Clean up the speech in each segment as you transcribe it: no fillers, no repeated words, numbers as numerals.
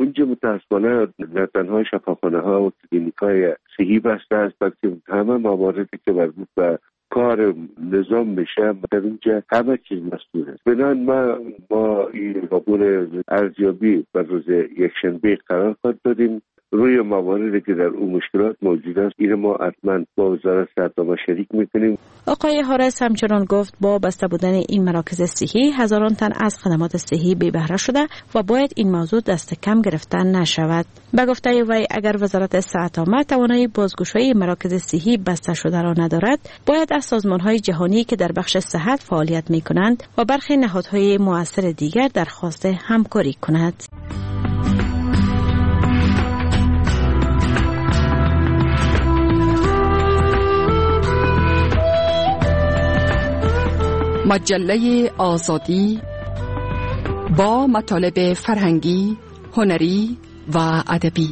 اونجا متاسفانه نه تنها شفاخانه ها و کلینیک های صحی بسته است، بلکه همه مواردی که مربوط به کار نظام میشه در اینجا همه چیز مسئول است. بنابراین ما این عبور ارزیابی بر روز یکشنبه قرار خواهد دادیم. روی مواردی که در اون مشکلات موجود است این ما حتما با وزارت صحت شریک میکنیم. آقای حارث همچنان گفت با بسته بودن این مراکز صحی هزاران تن از خدمات صحی بی بهره شده و باید این موضوع دست کم گرفتن نشود. به گفته وی اگر وزارت صحت عامه توانایی بازگشایی مراکز صحی بسته شده را ندارد، باید از سازمان‌های جهانی که در بخش صحت فعالیت می‌کنند و برخی نهادهای مؤثر دیگر درخواست همکاری کند. مجله آزادی با مطالب فرهنگی، هنری و ادبی.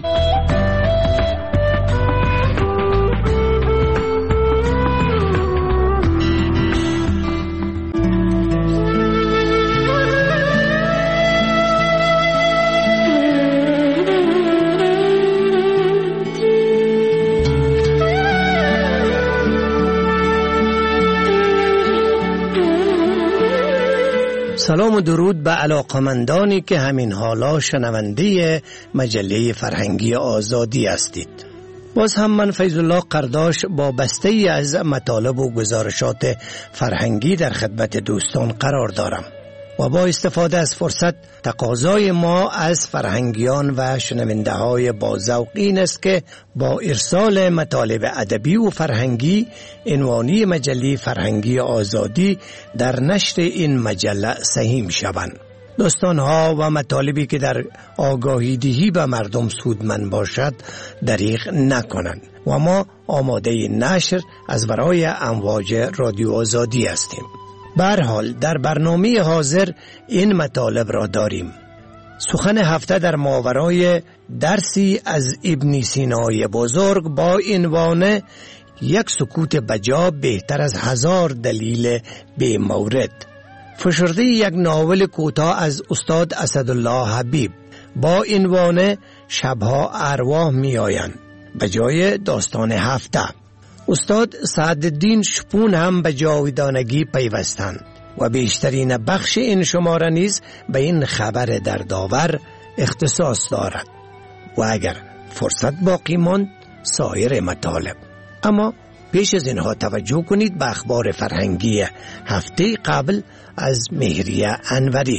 سلام و درود به علاقمندانی که همین حالا شنونده مجله فرهنگی آزادی هستید. باز هم من فیض الله قرداش با بسته ای از مطالب و گزارشات فرهنگی در خدمت دوستان قرار دارم و با استفاده از فرصت تقاضای ما از فرهنگیان و شنونده های با ذوق این است که با ارسال مطالب ادبی و فرهنگی عنوانی مجله فرهنگی آزادی در نشر این مجله سهیم شوند. داستان‌ها و مطالبی که در آگاهی دهی به مردم سودمند باشد دریغ نکنند و ما آماده نشر از برای امواج رادیو آزادی هستیم. به هر حال در برنامه حاضر این مطالب را داریم. سخن هفته در ماورای درسی از ابن سینای بزرگ با عنوان یک سکوت بجا بهتر از 1000 دلیل بی مورد. فشرده یک ناول کوتاه از استاد اسدالله حبیب با عنوان شبها ارواح می آیند به جای داستان هفته. استاد سعدالدین شپون هم به جاودانگی پیوستند و بیشترین بخش این شماره نیز به این خبر دردآور اختصاص دارد و اگر فرصت باقی ماند سایر مطالب. اما پیش از اینها توجه کنید به اخبار فرهنگی هفته قبل از مهریه انوری.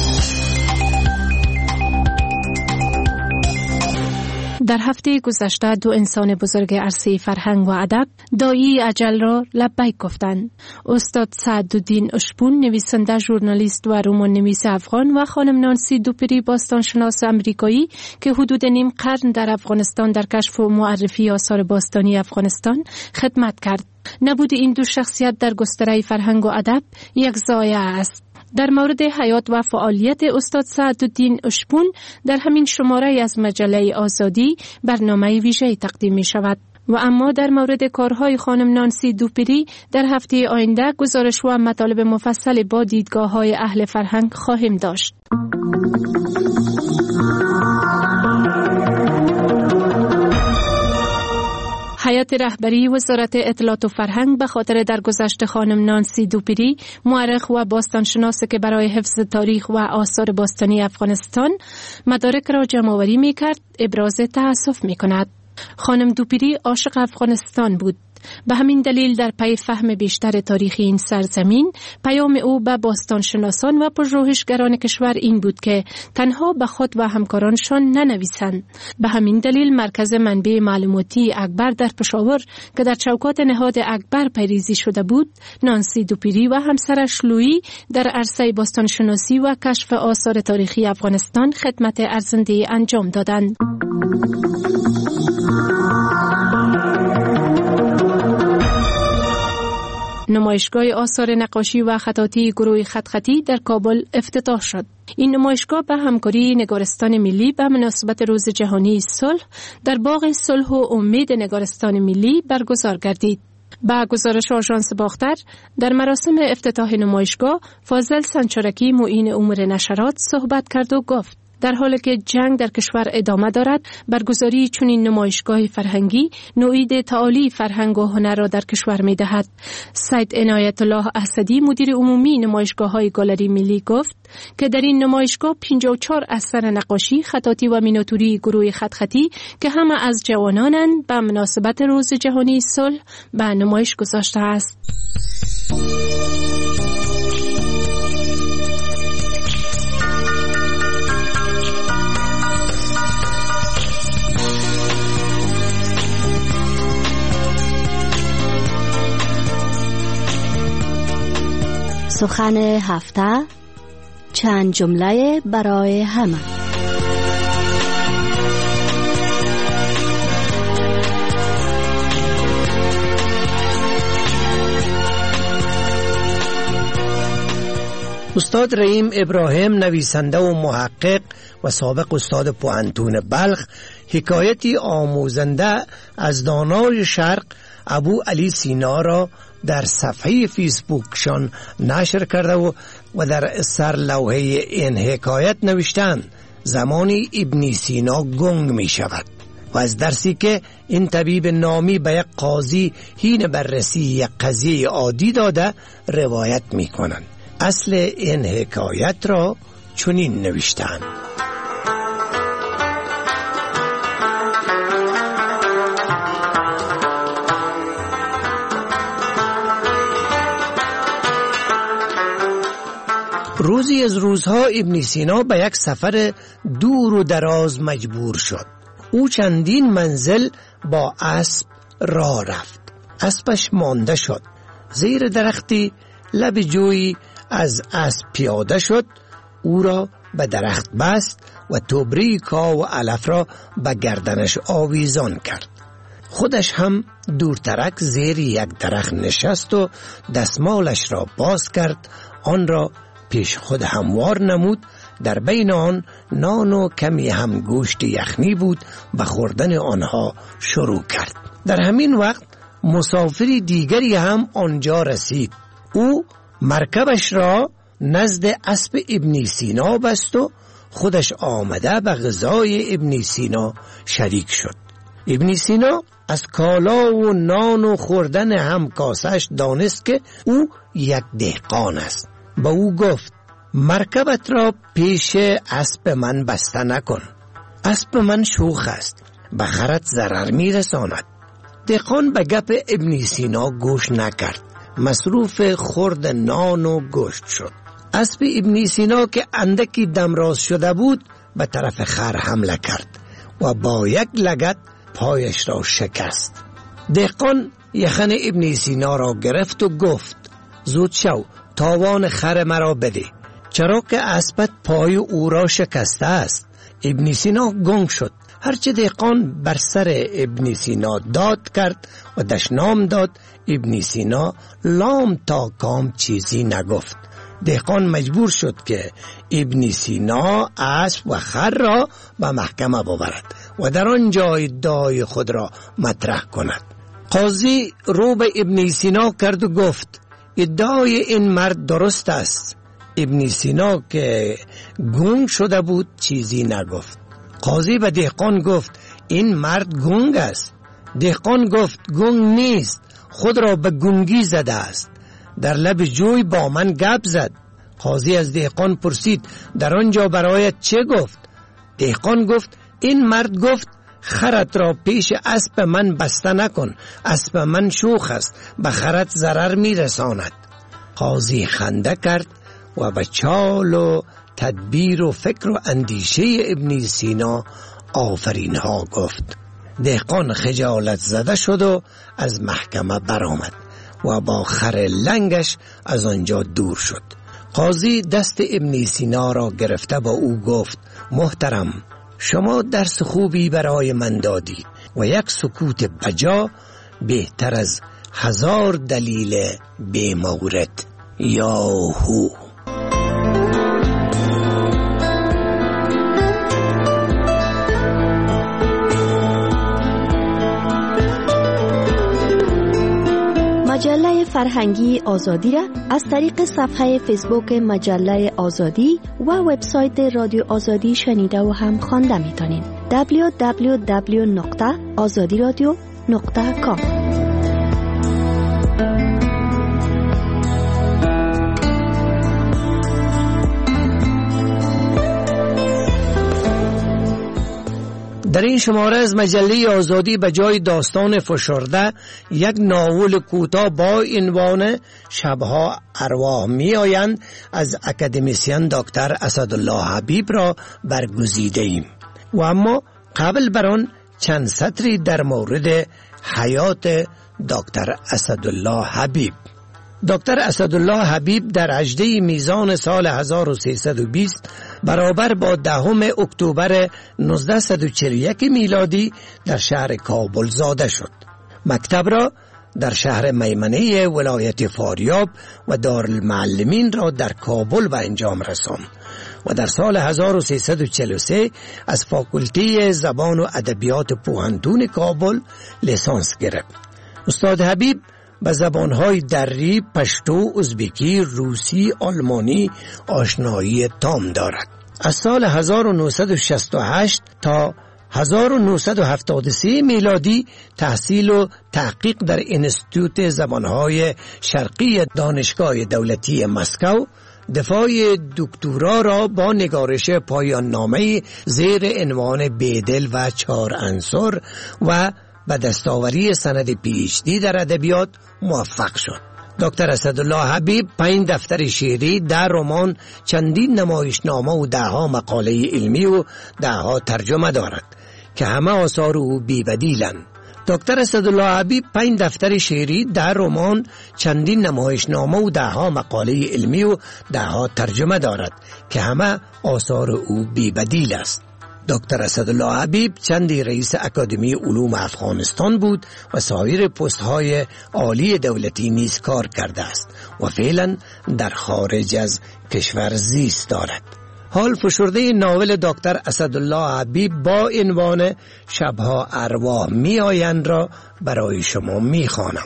در هفته گذشته 2 انسان بزرگ عرصه فرهنگ و ادب داعی اجل را لبیک گفتند. استاد سعدالدین اشپون، نویسنده، ژورنالیست و رمان نویس افغان و خانم نانسی دوپری، باستانشناس امریکایی که حدود نیم قرن در افغانستان در کشف و معرفی آثار باستانی افغانستان خدمت کرد. نبود این 2 شخصیت در گستره فرهنگ و ادب یک ضایعه است. در مورد حیات و فعالیت استاد سعدالدین اشپون در همین شماره از مجله آزادی برنامه ویژه‌ای تقدیم می شود و اما در مورد کارهای خانم نانسی دوپری در هفته آینده گزارش و مطالب مفصل با دیدگاه‌های اهل فرهنگ خواهیم داشت. هیئت رهبری وزارت اطلاعات و فرهنگ به خاطر درگذشت خانم نانسی دوپری، مورخ و باستانشناس که برای حفظ تاریخ و آثار باستانی افغانستان مدارک را جمع‌آوری می‌کرد، ابراز تأسف می‌کند. خانم دوپری عاشق افغانستان بود. به همین دلیل در پی فهم بیشتر تاریخی این سرزمین، پیام او به باستانشناسان و پژوهشگران کشور این بود که تنها به خود و همکارانشان ننویسند. به همین دلیل مرکز منبع معلوماتی اکبر در پشاور که در چوکات نهاد اکبر پیریزی شده بود، نانسی دوپری و همسرش لویی در عرصه باستانشناسی و کشف آثار تاریخی افغانستان خدمت ارزنده انجام دادند. نمایشگاه آثار نقاشی و خطاطی گروه خطی در کابل افتتاح شد. این نمایشگاه به همکاری نگارستان ملی به مناسبت روز جهانی صلح در باغ صلح و امید نگارستان ملی برگزار گردید. با گزارش آژانس باختر، در مراسم افتتاح نمایشگاه فاضل سنچارکی معین امور نشرات صحبت کرد و گفت: در حالی که جنگ در کشور ادامه دارد، برگزاری چنین نمایشگاه فرهنگی نوعید تعالی فرهنگ و هنر را در کشور می‌دهد. سید عنایت الله اسدی مدیر عمومی نمایشگاه‌های گالری ملی گفت که در این نمایشگاه 54 اثر نقاشی، خطاطی و مینیاتوری گروه خطی که همه از جوانانند به مناسبت روز جهانی صلح به نمایش گذاشته است. سخن هفته، چند جمله برای همه. استاد رحیم ابراهیم نویسنده و محقق و سابق استاد پوهنتون بلخ حکایتی آموزنده از دانای شرق ابو علی سینا را در صفحه فیسبوکشان نشر کرده و در سرلوحه این حکایت نوشتند زمانی ابن سینا گنگ می شود و از درسی که این طبیب نامی به یک قاضی حین بررسی یک قضیه عادی داده روایت می کنند. اصل این حکایت را چنین نوشتند: روزی از روزها ابن سینا به یک سفر دور و دراز مجبور شد. او چندین منزل با اسب راه رفت. اسبش مانده شد. زیر درختی لب جویی از اسب پیاده شد. او را به درخت بست و توبری کاه و علف را به گردنش آویزان کرد. خودش هم دورترک زیر یک درخت نشست و دستمالش را باز کرد. آن را پیش خود هموار نمود. در بین آن نان و کمی هم گوشت یخنی بود. به خوردن آنها شروع کرد. در همین وقت مسافری دیگری هم آنجا رسید. او مرکبش را نزد اسب ابن سینا بست و خودش آمده به غذای ابن سینا شریک شد. ابن سینا از کالا و نان و خوردن همکاسش دانست که او یک دهقان است. با او گفت مرکبت را پیش اسب من بسته نکن. اسب من شوخ است، به خرت ضرر می رساند. دهقان به گپ ابن سینا گوش نکرد. مصروف خورد نان و گوشت شد. اسب ابن سینا که اندکی دمراز شده بود به طرف خر حمله کرد و با یک لگد پایش را شکست. دهقان یخن ابن سینا را گرفت و گفت زود شو تاوان خر مرا بده، چرا که اسبت پای او را شکسته است. ابن سینا گنگ شد. هرچه دهقان بر سر ابن سینا داد کرد و دشنام داد، ابن سینا لام تا کام چیزی نگفت. دهقان مجبور شد که ابن سینا اسب و خر را به محکمه ببرد و در آن جای ادعای خود را مطرح کند. قاضی رو به ابن سینا کرد و گفت ادعای این مرد درست است. ابن سینا که گنگ شده بود چیزی نگفت. قاضی به دهقان گفت این مرد گنگ است. دهقان گفت گنگ نیست، خود را به گنگی زده است. در لب جوی با من گپ زد. قاضی از دهقان پرسید در آنجا برایت چه گفت؟ دهقان گفت این مرد گفت خرت را پیش اسب من بسته نکن، اسب من شوخ است، به خرت ضرر می رساند. قاضی خنده کرد و به چال و تدبیر و فکر و اندیشه ابن سینا آفرین ها گفت. دهقان خجالت زده شد و از محکمه برآمد و با خر لنگش از آنجا دور شد. قاضی دست ابن سینا را گرفته با او گفت محترم، شما درس خوبی برای من دادی و یک سکوت بجا بهتر از 1000 دلیل بی مورد. یاهو. مجله فرهنگی آزادی را از طریق صفحه فیسبوک مجله آزادی و وبسایت رادیو آزادی شنیده و هم خوانده میتونید. www.azadiradio.com. در این شماره از مجله آزادی به جای داستان فشرده یک ناول کوتاه با عنوان شبها ارواح می آیند از اکادمیسین دکتر اسدالله حبیب را برگزیده ایم. و اما قبل بر آن چند سطری در مورد حیات دکتر اسدالله حبیب. دکتر اسدالله حبیب در 18 میزان سال 1320 برابر با 10 اکتبر 1941 میلادی در شهر کابل زاده شد. مکتب را در شهر میمنه ولایت فاریاب و دارالمعلمین را در کابل به انجام رساند و در سال 1343 از فاکولته زبان و ادبیات پوهنتون کابل لیسانس گرفت. استاد حبیب به زبانهای دری، پشتو، ازبکی، روسی، آلمانی آشنایی تام دارد. از سال 1968 تا 1973 میلادی تحصیل و تحقیق در انستیتوت زبانهای شرقی دانشگاه دولتی مسکو، دفاع دکترا را با نگارش پایان نامه زیر عنوان بیدل و 4 عنصر و به دستاوری سند PhD در ادبیات موفق شد. دکتر اسدالله حبیب 5 دفتر شعری، 10 رمان، چندین نمایشنامه و 10 مقاله علمی و 10 ترجمه دارد که همه آثار او بی‌بدیلند. دکتر اسدالله حبیب 5 دفتر شعری، 10 رمان، چندین نمایشنامه و 10 مقاله علمی و 10 ترجمه دارد که همه آثار او بی‌بدیل است. دکتر اسدالله حبیب چندی رئیس اکادمی علوم افغانستان بود و سایر پست‌های عالی دولتی نیز کار کرده است و فعلا در خارج از کشور زیست دارد. حال فشرده ناول دکتر اسدالله حبیب با عنوان شبها ارواح می آیند را برای شما می خوانم.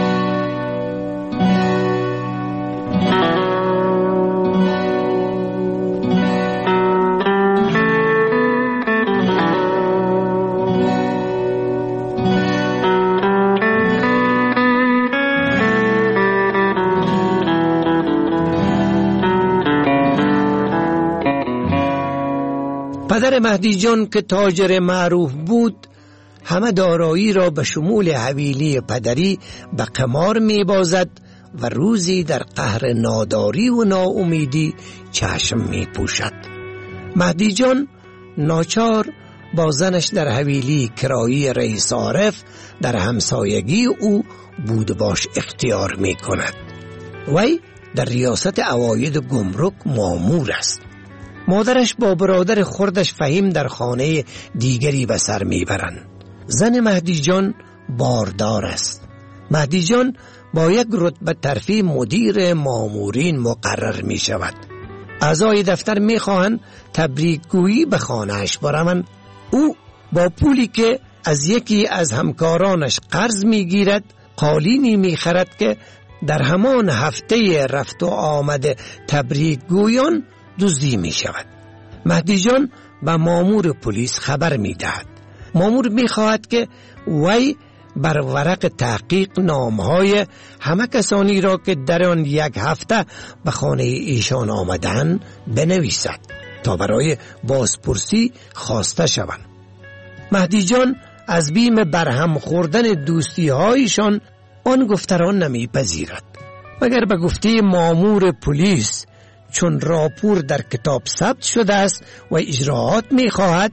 پدر مهدی جان که تاجر معروف بود همه دارایی را به شمول حویلی پدری به قمار می بازد و روزی در قهر ناداری و ناامیدی چشم می پوشد. مهدی جان ناچار با زنش در حویلی کرایی رئیس عارف در همسایگی او بود باش اختیار می کند. وی در ریاست عواید گمرک مامور است. مادرش با برادر خردش فهیم در خانه دیگری به سر میبرند. زن مهدی جان باردار است. مهدی جان با یک رتبه ترفیع مدیر مامورین مقرر می شود. اعضای دفتر می خواهند تبریکگویی به خانهش بروند. او با پولی که از یکی از همکارانش قرض می گیرد قالینی می خرد که در همان هفته رفت و آمد تبریکگویان دزدی می شود. مهدی جان به مامور پلیس خبر می دهد. مامور می خواهد که وی بر ورق تحقیق نامهای همه کسانی را که در آن یک هفته به خانه ایشان آمدند بنویسد تا برای بازپرسی خواسته شوند. مهدی جان از بیم برهم خوردن دوستی هایشان آن گفته را نمی پذیرد، مگر به گفته مامور پلیس چون راپور در کتاب ثبت شده است و اجراعات می خواهد،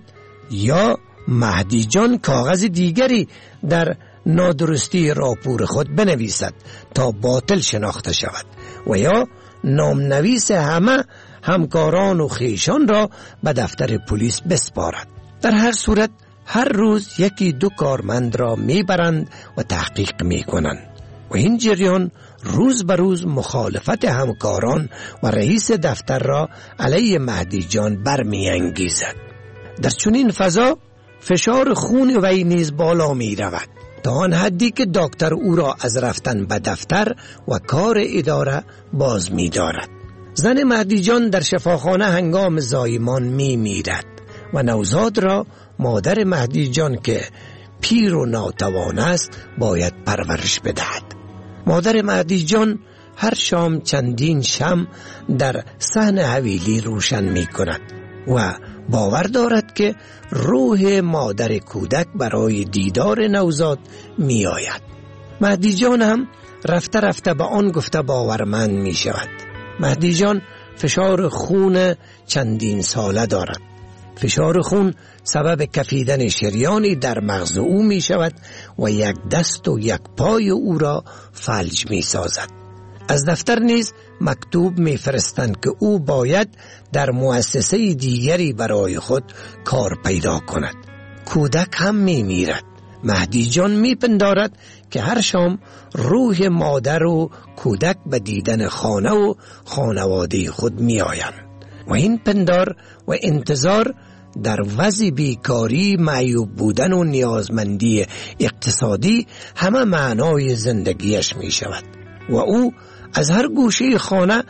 یا مهدی جان کاغذ دیگری در نادرستی راپور خود بنویسد تا باطل شناخته شود و یا نامنویس همه همکاران و خیشان را به دفتر پلیس بسپارد. در هر صورت هر روز یکی دو کارمند را میبرند و تحقیق میکنند و این جریان روز به روز مخالفت همکاران و رئیس دفتر را علیه مهدی جان برمیانگیزد. در چنین فضا فشار خون وی نیز بالا می رود. تا آن حدی که دکتر او را از رفتن به دفتر و کار اداره باز می دارد. زن مهدی جان در شفاخانه هنگام زایمان می میرد و نوزاد را مادر مهدی جان که پیر و ناتوان است باید پرورش بدهد. مادر مهدی جان هر شام چندین شمع در صحن حویلی روشن می کند و باور دارد که روح مادر کودک برای دیدار نوزاد می آید. مهدی جان هم رفته رفته به آن گفته باورمند می شود. مهدی جان فشار خون چندین ساله دارد. فشار خون سبب کفیدن شریانی در مغز او می شود و یک دست و یک پای او را فلج می سازد. از دفتر نیز مکتوب می فرستند که او باید در مؤسسه دیگری برای خود کار پیدا کند. کودک هم می میرد. مهدی جان می پندارد که هر شام روح مادر و کودک به دیدن خانه و خانواده خود می آیند و این پندار و انتظار در وضع بیکاری، معیوب بودن و نیازمندی اقتصادی همه معنای زندگیش می شود و او از هر گوشه خانه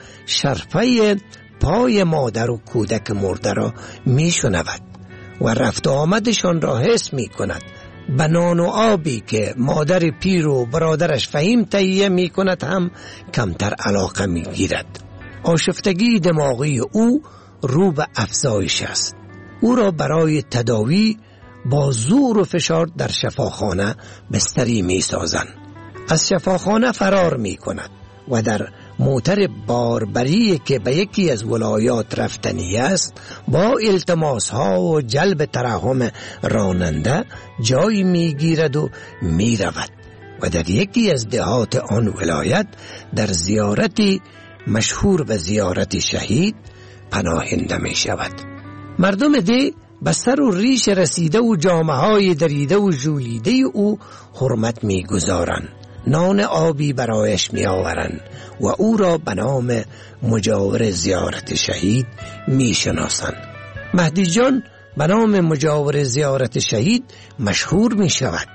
شرفه پای مادر و کودک مرده را می شنود و رفت آمدشان را حس می کند. به نان و آبی که مادر پیر و برادرش فهیم تهیه می کند هم کمتر علاقه می گیرد. آشفتگی دماغی او رو به افزایش است. او را برای تداوی با زور و فشار در شفاخانه بستری می سازند. از شفاخانه فرار می کند و در موتر باربری که به یکی از ولایات رفتنی است با التماس ها و جلب ترحم راننده جایی می گیرد و می رود و در یکی از دهات آن ولایت در زیارتی مشهور به زیارت شهید پناهنده می شود. مردم ده به سر و ریش رسیده و جامه های دریده و ژولیده او حرمت می گذارند. نان آبی برایش می آورند و او را به نام مجاور زیارت شهید می شناسند. مهدی جان به نام مجاور زیارت شهید مشهور می شود.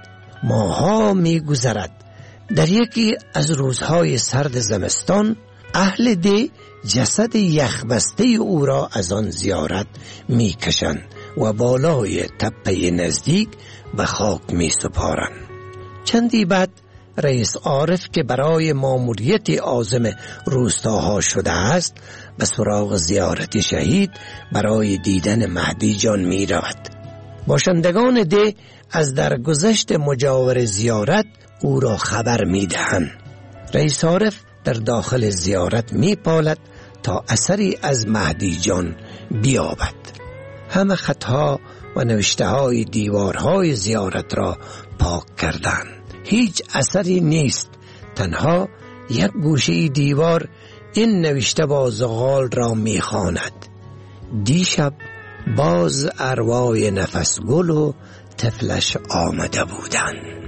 ماها می گذرد. در یکی از روزهای سرد زمستان اهل ده جسد یخبسته او را از آن زیارت می کشند و بالای تپه نزدیک به خاک می سپارند. چندی بعد رئیس عارف که برای ماموریت عازم روستاها شده است به سراغ زیارت شهید برای دیدن مهدی جان می رود. باشندگان ده از درگذشت مجاور زیارت او را خبر می دهند. رئیس عارف در داخل زیارت می پالد تا اثری از مهدی جان بیابد. همه خطها و نوشته های دیوارهای زیارت را پاک کردند. هیچ اثری نیست. تنها یک گوشه دیوار این نوشته با زغال را می خواند: دیشب باز ارواح نفس گل و طفلش آمده بودند.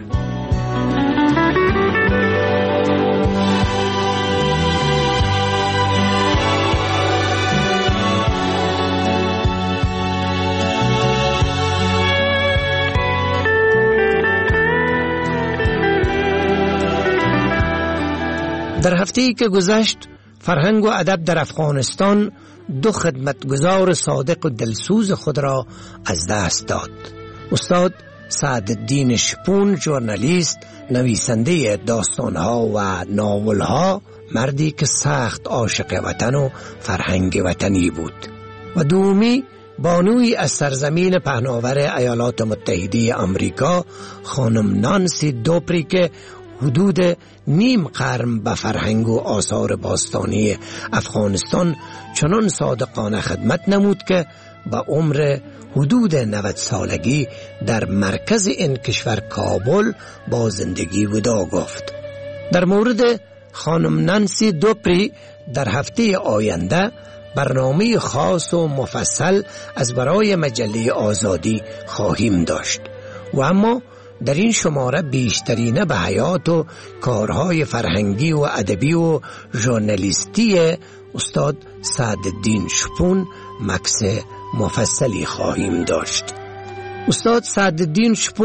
در هفته‌ای که گذشت فرهنگ و ادب در افغانستان دو خدمتگزار صادق و دلسوز خود را از دست داد. استاد سعدالدین شپون، ژورنالیست، نویسنده داستانها و ناولها، مردی که سخت عاشق وطن و فرهنگ وطنی بود، و دومی بانوی از سرزمین پهناور ایالات متحده آمریکا، خانم نانسی دوپری که حدود نیم قرن به فرهنگ و آثار باستانی افغانستان چنان صادقانه خدمت نمود که به عمر حدود 90 سالگی در مرکز این کشور کابل با زندگی وداع گفت. در مورد خانم نانسی دوپری در هفته آینده برنامه خاص و مفصل از برای مجله آزادی خواهیم داشت و اما در این شماره بیشترینه به حیات و کارهای فرهنگی و ادبی و ژورنالیستی استاد سعدالدین شپون مکث مفصلی خواهیم داشت. استاد سعدالدین شپون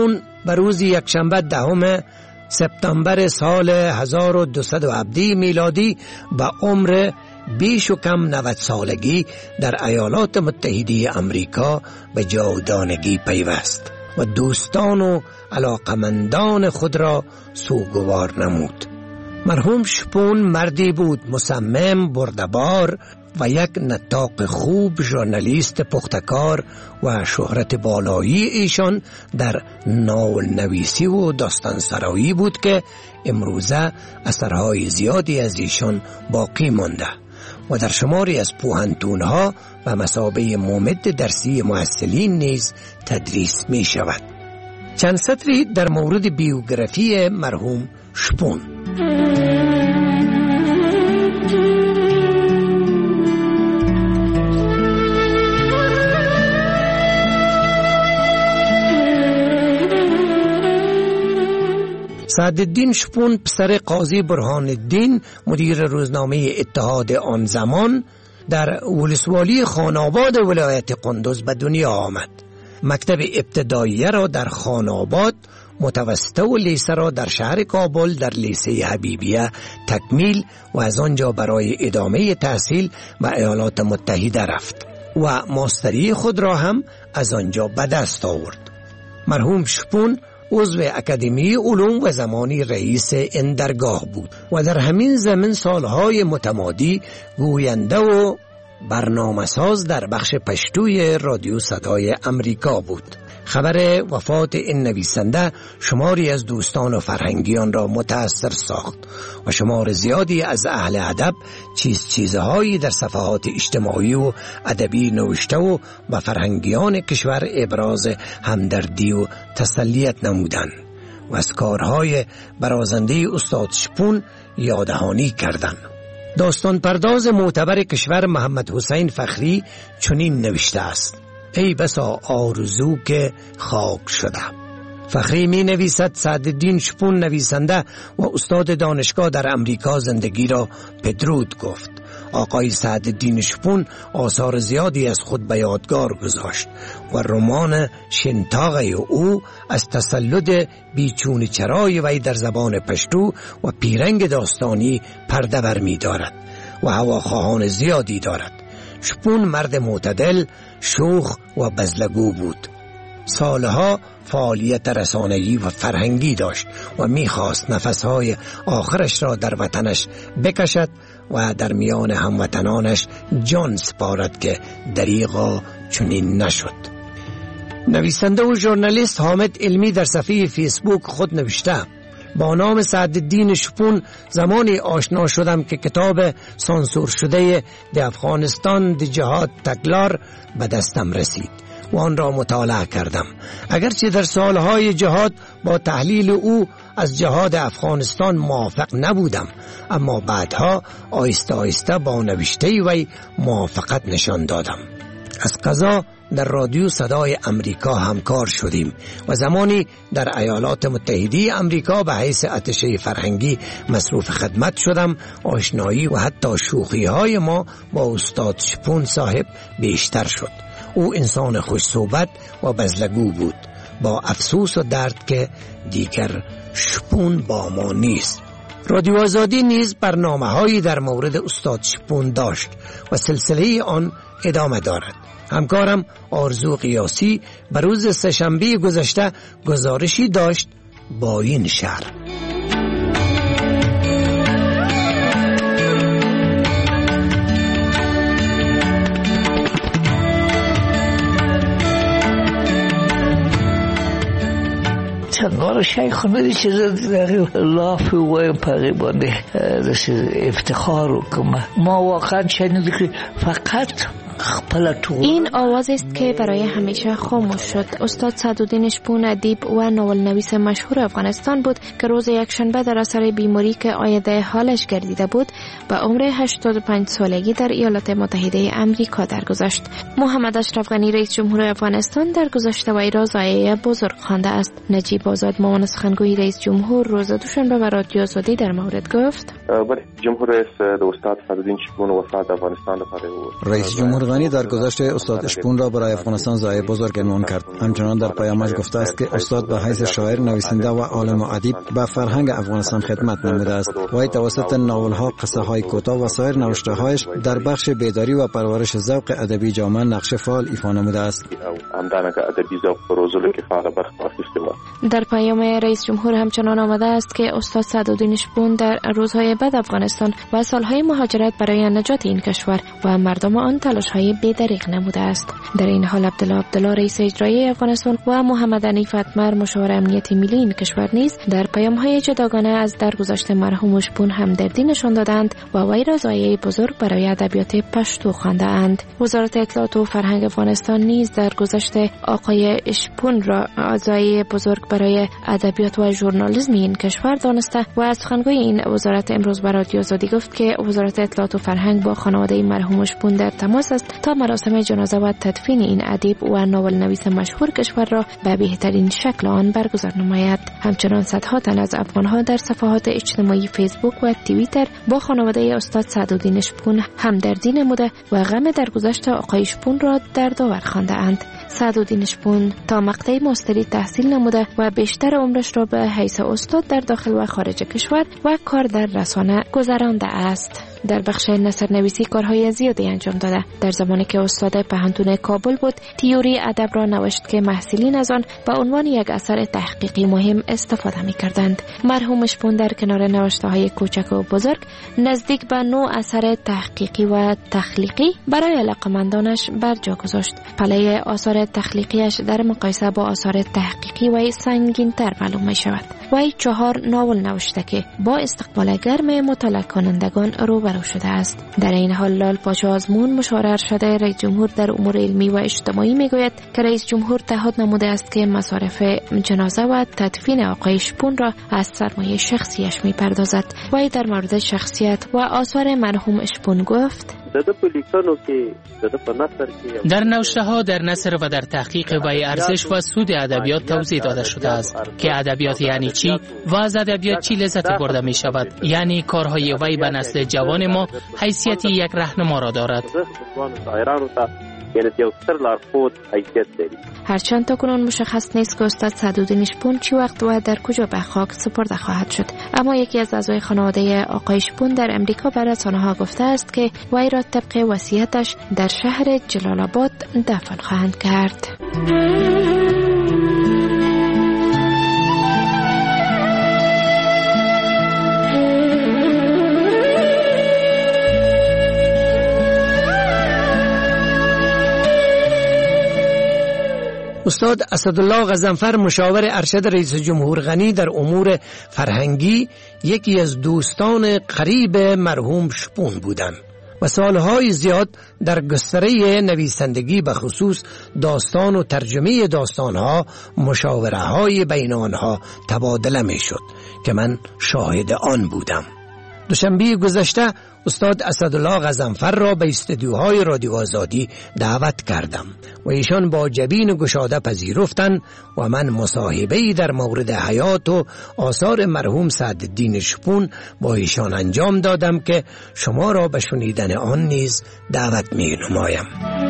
به روز یکشنبه 10 سپتامبر سال 1217 میلادی به عمر بیش و کم 90 سالگی در ایالات متحده امریکا به جاودانگی پیوست و دوستان و علاقمندان خود را سوگوار نمود. مرحوم شپون مردی بود مصمم، بردبار و یک نطاق خوب، ژورنالیست پختکار و شهرت بالایی ایشان در ناول نویسی و داستان سرایی بود که امروزه اثرهای زیادی از ایشان باقی مانده و در شماری از پوهنتونها و مثابه ممد درسی محصلین نیز تدریس می شود. چند سطری در مورد بیوگرافی مرحوم شپون. سعدالدین شپون پسر قاضی برهان الدین مدیر روزنامه اتحاد آن زمان در ولسوالی خان‌آباد ولایت قندوز به دنیا آمد. مکتب ابتدایی را در خان‌آباد، متوسطه و لیسه را در شهر کابل در لیسه حبیبیه تکمیل و از آنجا برای ادامه تحصیل به ایالات متحده رفت و ماستری خود را هم از آنجا به دست آورد. مرحوم شپون عضو اکادمی علوم و زمانی رئیس این درگاه بود و در همین زمین سالهای متمادی گوینده و برنامه‌ساز در بخش پشتوی رادیو صدای امریکا بود. خبر وفات این نویسنده شماری از دوستان و فرهنگیان را متأثر ساخت و شمار زیادی از اهل ادب چیزهایی در صفحات اجتماعی و ادبی نوشته و به فرهنگیان کشور ابراز همدردی و تسلیت نمودند و از کارهای برازنده استاد شپون یاددهانی کردند. داستان پرداز معتبر کشور محمد حسین فخری چنین نوشته است: ای بسا آرزو که خاک شده. فخری می نویسد سعدالدین شپون نویسنده و استاد دانشگاه در امریکا زندگی را بدرود گفت. آقای سعدالدین شپون آثار زیادی از خود به یادگار گذاشت و رمان شنتاغه او از تسلط بیچون چرای وی در زبان پشتو و پیرنگ داستانی پرده بر می دارد و هواخواهان زیادی دارد. شپون مرد معتدل، شوخ و بزلگو بود. سالها فعالیت رسانه‌ای و فرهنگی داشت و می‌خواست نفسهای آخرش را در وطنش بکشد و در میان هموطنانش جان سپارد که دریغا چنین نشد. نویسنده و ژورنالیست حامد علمی در صفحه فیسبوک خود نوشته: با نام سعدالدین شپون زمانی آشنا شدم که کتاب سانسور شده د افغانستان د جهاد تگلار به دستم رسید و آن را مطالعه کردم. اگرچه در سالهای جهاد با تحلیل او از جهاد افغانستان موافق نبودم، اما بعدها آهسته آهسته با نوشته وی موافقت نشان دادم. از قضا در رادیو صدای امریکا همکار شدیم و زمانی در ایالات متحده امریکا به حیث اتشه فرهنگی مصروف خدمت شدم. آشنایی و حتی شوخی های ما با استاد شپون صاحب بیشتر شد. او انسان خوش صحبت و بزلگو بود، با افسوس و درد که دیگر شپون با ما نیست. رادیو آزادی نیز برنامه‌هایی در مورد استاد شپون داشت و سلسله آن ادامه دارد. همکارم آرزو قیاسی به روز سه‌شنبه گذشته گزارشی داشت با این شعر: تنگار شیخ ندی چیز لافی و پریبانده افتخار کنم. ما واقعا شنیدی که فقط این آواز است که برای همیشه خاموش شد. استاد سعدالدین شپون ادیب و ناول نویس مشهور افغانستان بود که روز یکشنبه در اثر بیماری که آینده حالش گردیده بود به عمر 85 سالگی در ایالات متحده امریکا درگذشت. محمد اشرف غنی رئیس جمهور افغانستان درگذشته وی را ضایعه بزرگ خوانده است. نجیب آزاد معاون سخنگوی رئیس جمهور روز دوشنبه به رادیو آزادی در مورد گفت: جمهور رئیس استاد سعدالدین شپون وفات افغانستان لپاره رئیس جمهور جمهور غنی در گذشته استاد اشپون را برای افغانستان ضایع بزرگ عنوان کرد. همچنان در پیامش گفته است که استاد به حیث شاعر، نویسنده و عالم و ادیب به فرهنگ افغانستان خدمت نموده است. وی توسط ناول‌ها، قصه‌های کوتاه و سایر نوشته‌هایش در بخش بیداری و پرورش ذوق ادبی جامعه نقش فعال ایفا نموده است. در پیام رئیس جمهور همچنان آمده است که استاد سعدالدین اشپون در روزهای بعد افغانستان و سالهای مهاجرت برای نجات این کشور و مردم آن تلاش‌های بی‌دریغ نموده است. در این حال عبدالله رئیس اجرایی افغانستان و محمد حنیف اتمر مشاور امنیت ملی این کشور نیز در پیام‌های جداگانه از درگذشت مرحوم اشپون همدردی نشان دادند و وی را ضایعه بزرگ برای ادبیات پشتو خوانده‌اند. وزارت اطلاعات و فرهنگ افغانستان نیز در گذشته آقای اشپون را ضایعه بزرگ برای ادبیات و ژورنالیسم این کشور دانسته و از سخنگوی این وزارت امروز به رادیو آزادی گفت که وزارت اطلاعات و فرهنگ با خانواده مرحوم اشپون در تماس است تا مراسم جنازه و تدفین این ادیب و ناول نویس مشهور کشور را به بهترین شکل آن برگزار نماید. همچنان صدها تن از افغان‌ها در صفحات اجتماعی فیسبوک و توییتر با خانواده استاد سعدالدین اشپون همدردی نموده و غم درگذشت آقای اشپون را در داور خوانده‌اند. سعدالدین اشپون تا مقطع ماستری تحصیل نموده و بیشتر عمرش را به حیث استاد در داخل و خارج کشور و کار در رسانه گذرانده است. در بخش نثرنویسی کارهای زیادی انجام داده. در زمانی که استاد پهنتون کابل بود، تئوری ادب را نوشت که محصلین از آن به عنوان یک اثر تحقیقی مهم استفاده می‌کردند. مرحوم اشپون در کنار نوشته‌های کوچک و بزرگ نزدیک به 9 اثر تحقیقی و تخلیقی برای علاقه‌مندانش برجا گذاشت. پله آثار تخلیقیش در مقایسه با آثار تحقیقی و سنگین‌تر معلوم می‌شود. وی 4 ناول نوشته که با استقبال گرم مطالعه کنندگان روبرو شده است. در این حال لال پاشا آزمون مشاور ارشد رئیس جمهور در امور علمی و اجتماعی میگوید که رئیس جمهور تعهد نموده است که مصارف جنازه و تدفین آقای اشپون را از سرمایه شخصیش میپردازد. وی در مورد شخصیت و آثار مرحوم اشپون گفت: در نوشته‌ها در نثر و در تحقیق وی ارزش و سود ادبیات توضیح داده شده است که ادبیات یعنی چی و از ادبیات چی لذت برده می شود. یعنی کارهای وی به نسل جوان ما حیثیت یک راهنما را دارد. هرچند تاکنون مشخص نیست که استاد سعدالدین اشپون چی وقت و در کجا به خاک سپرده خواهد شد، اما یکی از اعضای خانواده آقای اشپون در امریکا به رسانه‌ها گفته است که وی را طبق وصیتش در شهر جلال آباد دفن خواهند کرد. استاد اسدالله غضنفر مشاور ارشد رئیس جمهور غنی در امور فرهنگی یکی از دوستان قریب مرحوم اشپون بودند و سالهای زیاد در گستره نویسندگی به خصوص داستان و ترجمه داستانها مشاوره های بین آنها تبادله می شد که من شاهد آن بودم. دوشنبه گذشته استاد اسدالله غضنفر را به استودیوهای رادیو آزادی دعوت کردم و ایشان با جبین گشاده پذیرفتند و من مصاحبه‌ای در مورد حیات و آثار مرحوم سعدالدین اشپون با ایشان انجام دادم که شما را به شنیدن آن نیز دعوت می نمایم.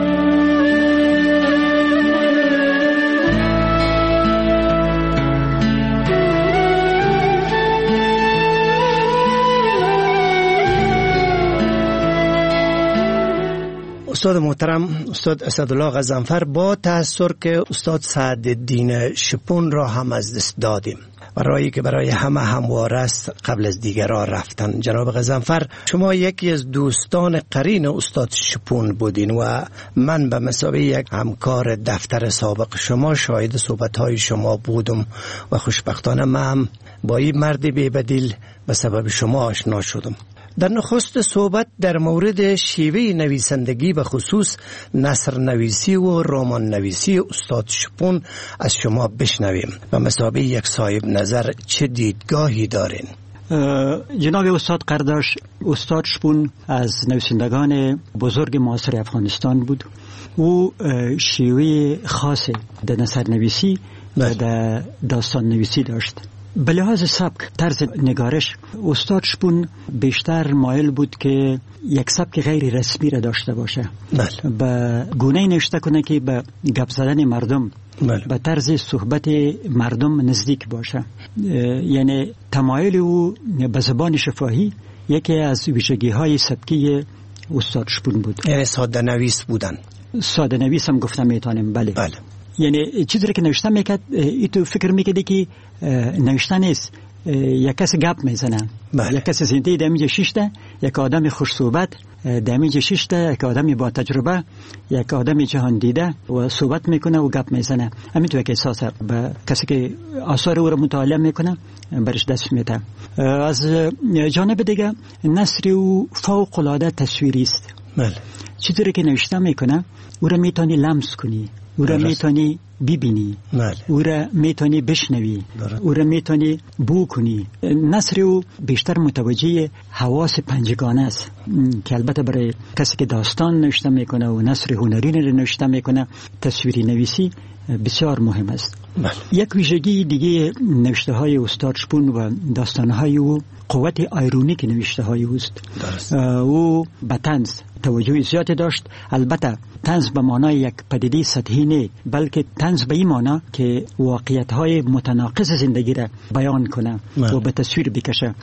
استاد محترم، استاد اسدالله غضنفر، با تأثیر که استاد سعدالدین اشپون را هم از دست دادیم و رایی که برای همه هموار است قبل از دیگران رفتن. جناب غضنفر، شما یکی از دوستان قرین استاد اشپون بودین و من به مثابه یک همکار دفتر سابق شما شاهد صحبت‌های شما بودم و خوشبختانه من هم با این مرد بی‌بدیل به سبب شما آشنا شدم. در نخست صحبت در مورد شیوه نویسندگی به خصوص نثر نویسی و رمان نویسی استاد اشپون از شما بشنویم و مثابه یک صاحب نظر چه دیدگاهی دارین؟ جناب استاد قرداش، استاد اشپون از نویسندگان بزرگ معاصر افغانستان بود. او شیوه خاص در نثر نویسی و در داستان نویسی داشت. به لحاظ سبک طرز نگارش استاد شپون بیشتر مایل بود که یک سبک غیر رسمی را داشته باشه. به گونه نوشته کنه که به گپ زدن مردم به طرز صحبت مردم نزدیک باشه. یعنی تمایل او به زبان شفاهی یکی از ویژگی های سبکی استاد شپون بود. یعنی ساده نویس بودن. ساده نویس هم گفتم میتونیم. بله. یعنی چیزی که نوشتن میکرد ای تو فکر میکردی که نوشتن نیست، یک کس گپ میزنه. یک کس زنده دمیج شیشته، یک آدم خوش صحبت دمیج شیشته، یک آدم با تجربه، یک آدم جهان دیده و صحبت میکنه و گپ میزنه. همین تو یک احساس به کسی که آثار او را مطالعه میکنه برش دست میده. از جانب دیگه نثر او فوق العاده تصویری است. چیزی که نوشته میکنه او را میتونی لمس کنی، او را میتونی ببینی، او را میتونی بشنوی، او را میتونی بو کنی. نثر او بیشتر متوجه حواس پنجگانه است که البته برای کسی که داستان نوشته میکنه و نثر هنری نوشته میکنه تصویری نویسی بسیار مهم است. یک ویژگی دیگه نوشته های استاد شپون و داستان های او قوت آیرونیک نوشته های اوست. او به طنز توجه زیادی داشت. البته طنز به معنای یک پدیده سطحی نه، بلکه طنز به این معنی که واقعیت های متناقض زندگی را بیان کنه و به تصویر بکشه.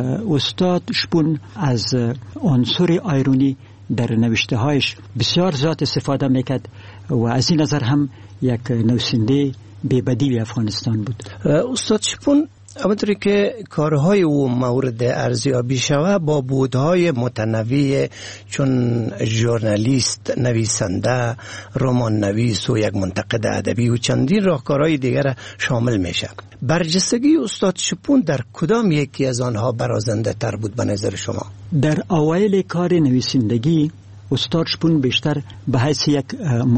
استاد شپون از عنصر آیرونی در نوشته هایش بسیار زیاد استفاده میکرد و از این نظر هم یک نویسنده بی‌بدیل افغانستان بود. استاد شپون همونطوری که کارهای او مورد ارزیابی شود با بودهای متنوع چون ژورنالیست، نویسنده، رمان نویس و یک منتقد ادبی و چندین راهکارهای دیگر شامل میشه. برجستگی استاد شپون در کدام یکی از آنها برازنده تر بود به نظر شما؟ در اوایل کار نویسندگی استاد شپون بیشتر به حیث یک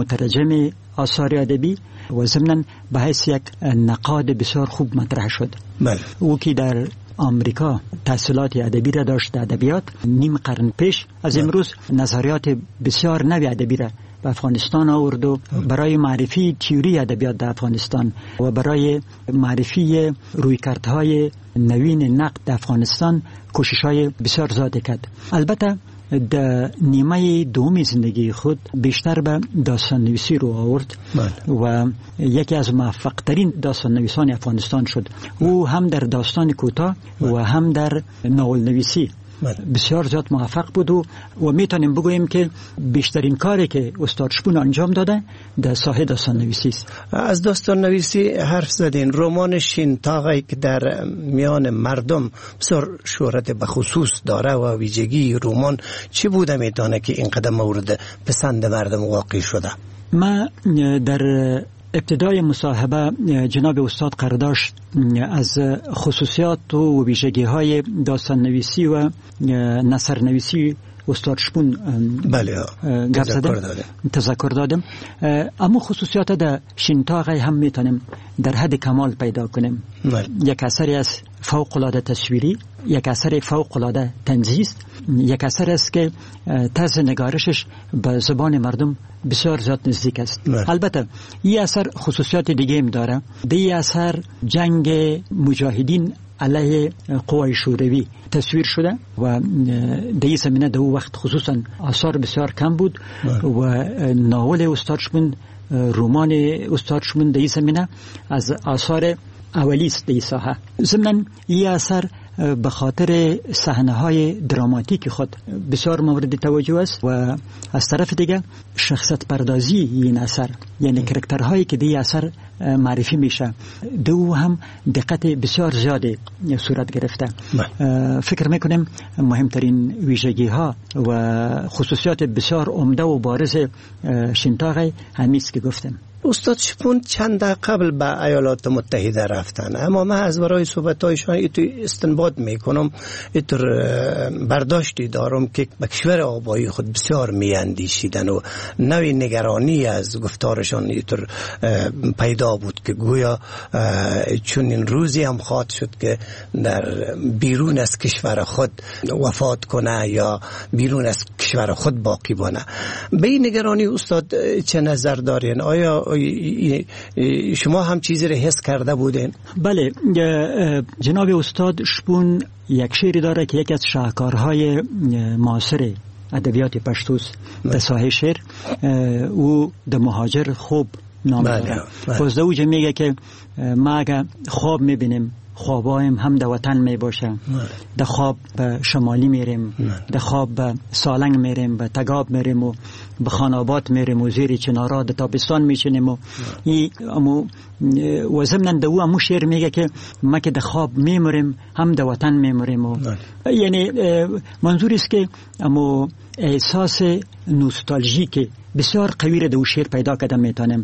مترجم آثار ادبی و ضمناً به حیث یک نقاد بسیار خوب مطرح شد. او که در آمریکا تحصیلات ادبی را داشت، ادبیات، نیم قرن پیش از امروز نظریات بسیار نوی ادبی را به افغانستان آورد و برای معرفی تئوری ادبیات در افغانستان و برای معرفی رویکردهای نوین نقد در افغانستان کوشش‌های بسیار زیادی کرد. البته در نیمه دوم زندگی خود بیشتر به داستان نویسی رو آورد و یکی از موفق ترین داستان نویسان افغانستان شد. او هم در داستان کوتاه و هم در ناول نویسی بسیار زیاد موفق بود و میتونیم بگوییم که بیشترین کاری که استاد شپون انجام داده در ساحه داستان نویسی است. از داستان نویسی حرف زدین. رمان شینتاغی که در میان مردم بسیار شهرت به خصوص داره و ویژگی رمان چی بوده میتونه که اینقدر مورد پسند مردم واقع شده؟ ما در ابتدای مصاحبه جناب استاد قرداش از خصوصیات و ویژگی های داستان نویسی و نثر نویسی استاد شپون تذکر دادم. اما خصوصیات در شینتاغ هم میتونیم در حد کمال پیدا کنیم. یک اثری از فوق العاده تصویری، یک اثر فوق العاده طنزی است، یک اثر است که طرز نگارشش به زبان مردم بسیار زیاد نزدیک است. البته این اثر خصوصیات دیگه هم داره. این اثر جنگ مجاهدین علیه قوای شوروی تصویر شده و در این زمینه در وقت خصوصا آثار بسیار کم بود و ناول استاد شپون، رمان استاد شپون در این زمینه از آثار اولی است در این ساحه. ضمناً این اثر به خاطر صحنه‌های دراماتیک خود بسیار مورد توجه است و از طرف دیگه شخصیت پردازی این اثر، یعنی کاراکترهایی که در اثر معرفی میشه دو هم دقت بسیار زیادی صورت گرفته. فکر میکنم مهمترین ویژگی ها و خصوصیات بسیار عمده و بارز شینتاغ همیست که گفتم. استاد شپون چند قبل به ایالات متحده رفتن، اما من از برای صحبت‌هایشان استنباط میکنم، اینطور برداشتی دارم که به کشور آبایی خود بسیار میاندیشیدن و نوعی نگرانی از گفتارشان اینطور پیدا بود که گویا چون این روزی هم خواهد شد که در بیرون از کشور خود وفات کنه یا بیرون از کشور خود باقی بانه. به این نگرانی استاد چه نظر دارین؟ آیا شما هم چیزی رو حس کرده بودین؟ بله، جناب استاد شپون یک شعری داره که یکی از شاهکارهای معاصر ادبیات پشتوست در ساحه شعر، او د مهاجر خوب نام داره. بازده اوجه میگه که ما اگه خواب میبینیم خوابایم هم در وطن می باشه، در خواب به شمالی میریم، در خواب به سالنگ میریم، به تگاب میریم و به خانابات میریم و زیر چنارا در تابستان میشینیم و و ضمناً در او همو شعر میگه که ما که در خواب میمریم هم در وطن میمریم و یعنی منظور است که امو احساس نوستالژیک بسیار قوی را در شعر پیدا کرده میتونم،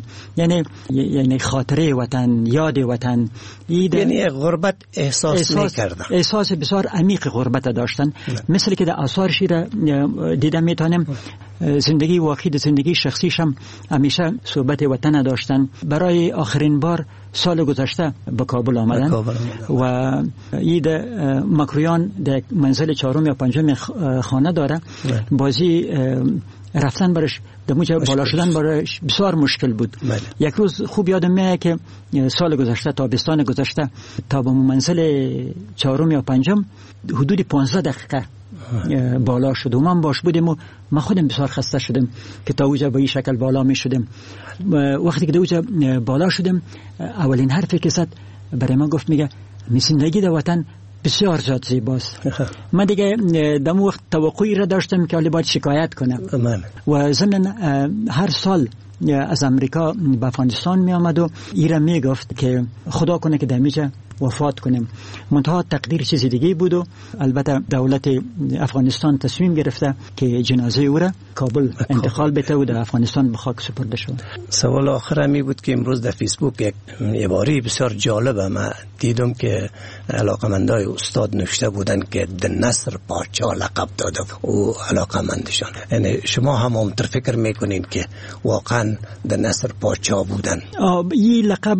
یعنی خاطره وطن، یاد وطن، یعنی غربت احساس میکردن، احساس بسیار عمیق غربت داشتن. مثل که در آثار شعر دیده میتونم زندگی واقعی، زندگی شخصیش هم همیشه صحبت وطن داشتن. برای آخرین بار سال گذشته به کابل آمدن و اید مکرویان در منزل 4 یا 5 خانه داره. بازی رفتن برش دموجه بالا شدن برش بسیار مشکل بود. یک روز خوب یادم میاد که سال گذشته، تابستان گذشته، تا به منزل 4 یا 5 حدود 15 دقیقه بالا شد و من باش بودیم و من خودم بسیار خسته شدم که تا اوجه به این شکل بالا می شدم. وقتی که اوجه بالا شدم اولین حرفی که زد برای من گفت، میگه زندگی در وطن بسیار زیاد زیباست. من دیگه دم وقت توقعی را داشتم که حالی باید شکایت کنم و ضمن هر سال از امریکا به افغانستان می آمد و ایران می گفت که خدا کنه که دمیجه وفات کنیم. منتها تقدیر چیزی دیگه بود و البته دولت افغانستان تصمیم گرفته که جنازه او را کابل انتقال بده و در افغانستان به خاک سپرده شد. سوال آخر می بود که امروز در فیسبوک یک عباره بسیار جالبه من دیدم که علاقمندای استاد نوشته بودن که د نصر پادشاه لقب داده و علاقمندشان. یعنی شما هم همونطور فکر میکنین که واقعا د نصر پادشاه بودن؟ این لقب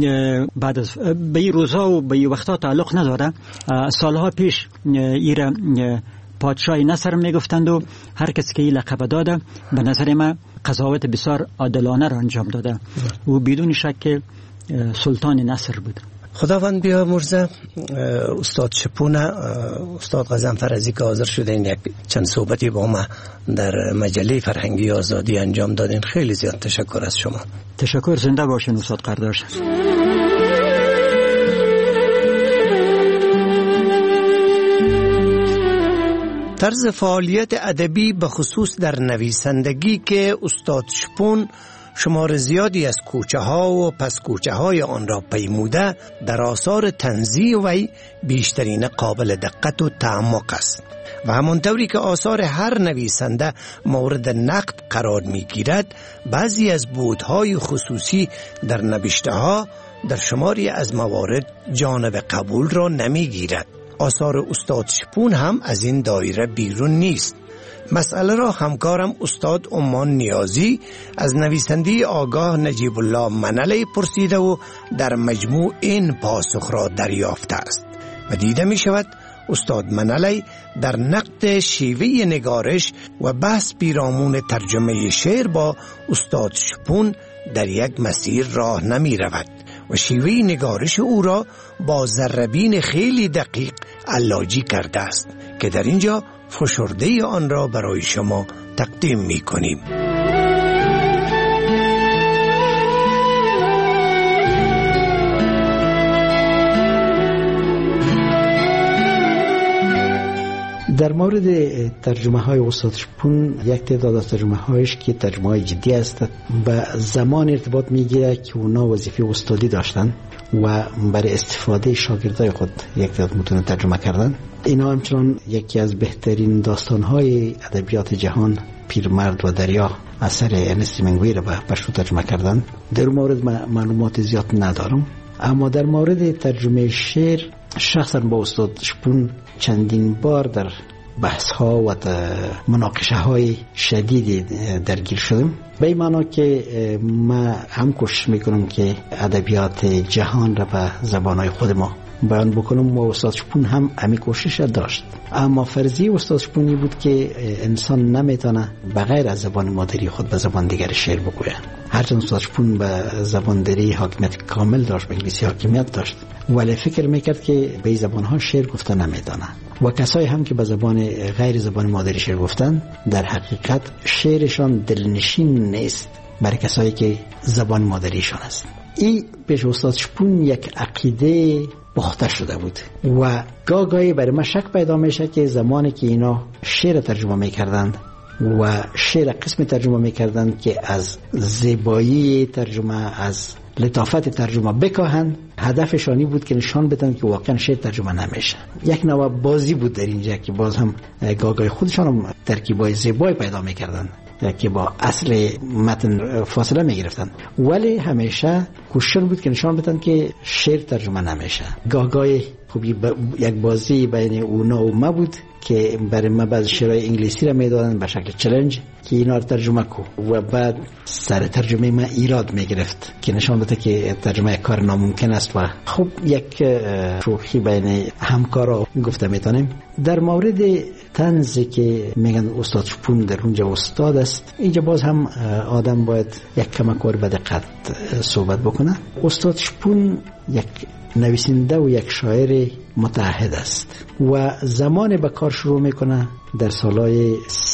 بعد از به این روزا و به این وقتا تعلق نداره. سالها پیش ایره پادشاه نصر میگفتند و هر کسی که این لقب داده به نظر من قضاوت بسیار عادلانه را انجام داده و بدون شک سلطان نصر بود. خداوند بیامرزه. استاد شپونه، استاد غضنفر عزیز که حاضر شدین یک چند صحبتی با ما در مجله فرهنگی آزادی انجام دادین، خیلی زیاد تشکر از شما. تشکر، زنده باشین استاد قرداش. طرز فعالیت ادبی به خصوص در نویسندگی که استاد شپون شمار زیادی از کوچه ها و پس کوچه های آن را پیموده در آثار طنزی وی بیشترین قابل دقت و تعمق است و همانطوری که آثار هر نویسنده مورد نقد قرار می گیرد، بعضی از بودهای خصوصی در نوشته ها در شماری از موارد جانب قبول را نمی گیرد. آثار استاد شپون هم از این دایره بیرون نیست. مسئله را همکارم استاد امان نیازی از نویسنده آگاه نجیب الله منلی پرسیده و در مجموع این پاسخ را دریافته است و دیده می شود استاد منلی در نقد شیوه نگارش و بحث پیرامون ترجمه شعر با استاد شپون در یک مسیر راه نمی رود و شیوه نگارش او را با ذره‌بین خیلی دقیق علاجی کرده است که در اینجا فشرده آن را برای شما تقدیم می کنیم. در مورد ترجمه های استاد شپون، یک تعداد از ترجمه هایش که ترجمه های جدی است به زمان ارتباط میگیره که اونا وظیفه استادی داشتن و برای استفاده شاگردای خود یک تعداد متون ترجمه کردن. اینا همچنان یکی از بهترین داستان های ادبیات جهان، پیرمرد و دریا، اثر ارنست همینگوی را به پشتو ترجمه کردن. در مورد معلومات زیاد ندارم، اما در مورد ترجمه شعر شخصا با استاد شپون چندین بار در بحث ها و مناقشه های شدیدی درگیر شدم، به این معنا که ما هم کوشش میکنم که ادبیات جهان را به زبان های خود ما بیان بکنم و استاد شپون هم همین کوشش داشت. اما فرضی استاد شپونی بود که انسان نمیتونه بغیر از زبان مادری خود به زبان دیگر شعر بگوید. هرچند استاد شپون به زبانداری حاکمیت کامل داشت، به انگلیسی حاکمیت داشت، ولی فکر میکرد که به این زبانها شعر گفته نمیدانه و کسایی هم که به زبان غیر زبان مادری شعر گفتن در حقیقت شعرشان دلنشین نیست برای کسایی که زبان مادریشان است. این پیش استاد شپون یک عقیده پخته شده بود و گاهی برای من شک پیدا میشه که زمانی که اینا شعر ترجمه میکردند و شعر قسم ترجمه میکردند که از زیبایی ترجمه، از لطافت ترجمه بکاهند، هدفشانی بود که نشان بدن که واقعا شعر ترجمه نمیشه. یک نوع بازی بود در اینجا که باز هم گاهی خودشان هم ترکیبای زیبایی پیدا میکردن که با اصل متن فاصله میگرفتن، ولی همیشه کوشش بود که نشان بدن که شعر ترجمه نمیشه. گاهی خب یک بازی بین اونا و ما بود که برای ما بعض شعرهای انگلیسی را میدادن به شکل چالش که اینا رو ترجمه کو و بعد سر ترجمه ما ایراد میگرفت که نشان بده که ترجمه کار ناممکن است و خب یک شوخی بین همکارا گفته میتونیم. در مورد طنزی که میگن استاد شپون در اونجا استاد است، اینجا باز هم آدم باید یک کمک به دقت صحبت بکنه. استاد شپون یک نویسنده و یک شاعر متعهد است و زمان به کار شروع میکنه در سالهای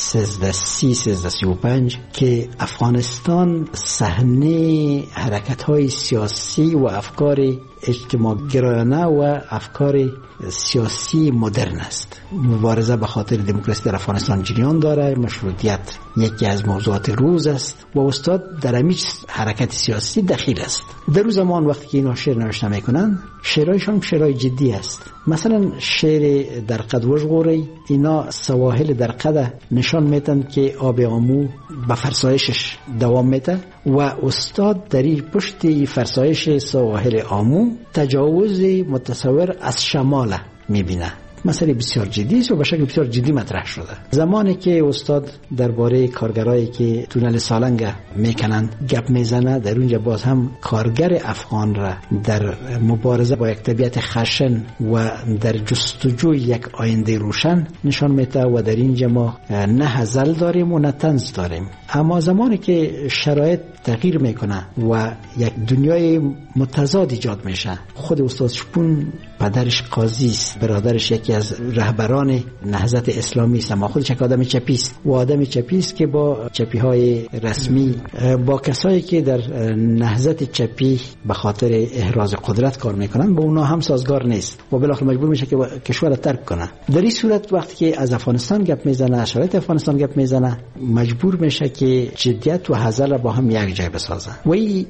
1335 که افغانستان صحنه حرکت‌های سیاسی و افکار اجتماع گرایانه و افکار سیاسی مدرن است. مبارزه به خاطر دموکراسی در افغانستان جریان داره، مشروطیت یکی از موضوعات روز است و استاد در همین حرکت سیاسی دخیل است. در اون زمان وقتی که اینا شعر نوشته میکنن، شعرهایشان شعرهای جدی است. مثلا شعر در قد وژغوری، اینا سواحل در قد نشان میتن که آب آمو به فرسایشش دوام میده و استاد در این پشت فرسایش سواحل آمو تجاوز متصور از شمال میبینه. مسئله بسیار جدی است و به شکل بسیار جدی مطرح شده. زمانی که استاد درباره کارگرایی که تونل سالنگ میکنند گپ میزنه، در اونجا باز هم کارگر افغان را در مبارزه با یک طبیعت خشن و در جستجوی یک آینده روشن نشان میده و در اینجا ما نه هزل داریم و نه طنز داریم. اما زمانی که شرایط تغییر میکنه و یک دنیای متضاد ایجاد میشه، خود استاد شپون پدرش قاضی است، برادرش یکی از رهبران نهضت اسلامی است، اما خودش یک آدم چپی است و آدم چپی است که با چپی های رسمی، با کسایی که در نهضت چپی به خاطر احراز قدرت کار میکنن با اونا هم سازگار نیست و بالاخره مجبور میشه که کشور را ترک کنه. در این صورت وقتی که از افغانستان گپ میزنه، شرایط افغانستان گپ میزنه، مجبور میشه که جدیت و هزل را با هم یک جای بسازه و این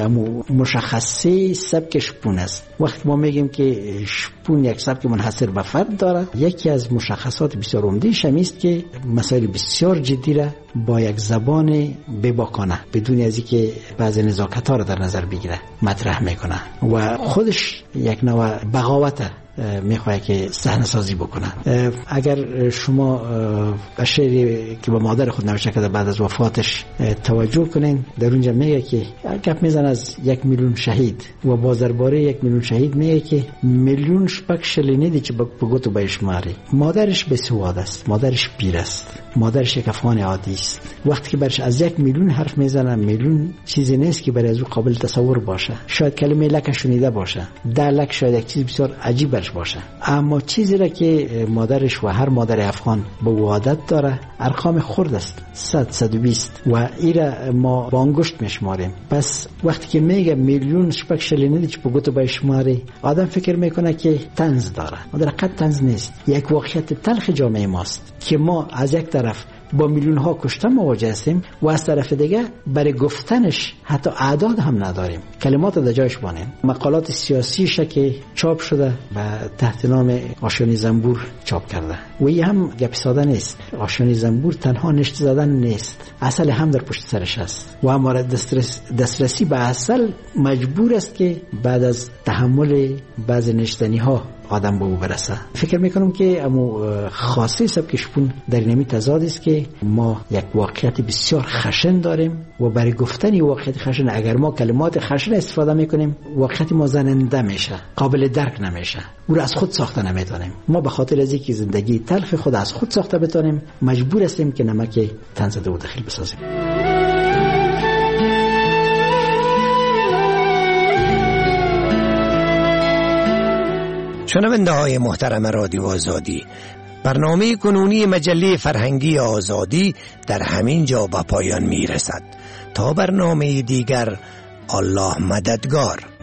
مشخصه سبک شپون است. وقتی ما میگیم که شپون یک سبک منحصر به فرد داره، یکی از مشخصات بسیار عمده‌اش است که مسائل بسیار جدی را با یک زبان بباکانه بدون از اینکه بعضی نزاکت‌ها را در نظر بگیره مطرح میکنه و خودش یک نوع بغاوت میخواه که صحنه سازی بکنن. اگر شما شعری که با مادر خود نوشته کرده بعد از وفاتش توجه کنین، در اونجا میگه که گپ میزن از 1 میلیون شهید و باز درباره 1 میلیون شهید میگه که میلیون شپک شلینیدی که بگوتو بایشماری. مادرش بسواد است، مادرش پیر است، مادرش یک افغان عادی است. وقتی که برش از 1 میلیون حرف میزنه، میلیون چیزی نیست که برای از او قابل تصور باشه. شاید کلمه لک شنیده باشه، 10 لک شاید یک چیز بسیار عجیب باشه، اما چیزی را که مادرش و هر مادر افغان به عادت داره ارقام خرد است، 100 120 و ایره ما با انگشت میشماریم. پس وقتی که میگه میلیون شپک شلینیدی که بگوتو بایشماری، آدم فکر میکنه که طنز داره، در حقیقت طنز نیست، یک واقعیت تلخ جامعه ماست که ما از یک طرف با میلیون ها کشته مواجه هستیم و از طرف دیگه برای گفتنش حتی اعداد هم نداریم، کلمات در جایش بانیم. مقالات سیاسیش که چاپ شده و تحت نام آشیانه زنبور چاپ کرده و این هم گپ ساده نیست. آشیانه زنبور تنها نشت زدن نیست، اصل هم در پشت سرش است و اما دسترسی به اصل مجبور است که بعد از تحمل بعض نشتنی ها آدم به او برسه. فکر میکنم که امو خاصه سبک شپون در اینمی تضاد است که ما یک واقعیت بسیار خشن داریم و برای گفتن واقعیت خشن اگر ما کلمات خشن استفاده میکنیم، واقعیت ما زننده میشه، قابل درک نمیشه، او را از خود ساخته نمیتونیم. ما به خاطر از اینکه زندگی تلخ خود از خود ساخته بتونیم مجبور هستیم که نمک طنز او داخل بسازیم. شنونده های محترم رادیو آزادی، برنامه کنونی مجله فرهنگی آزادی در همین جا به پایان می رسد. تا برنامه دیگر، الله مددگار.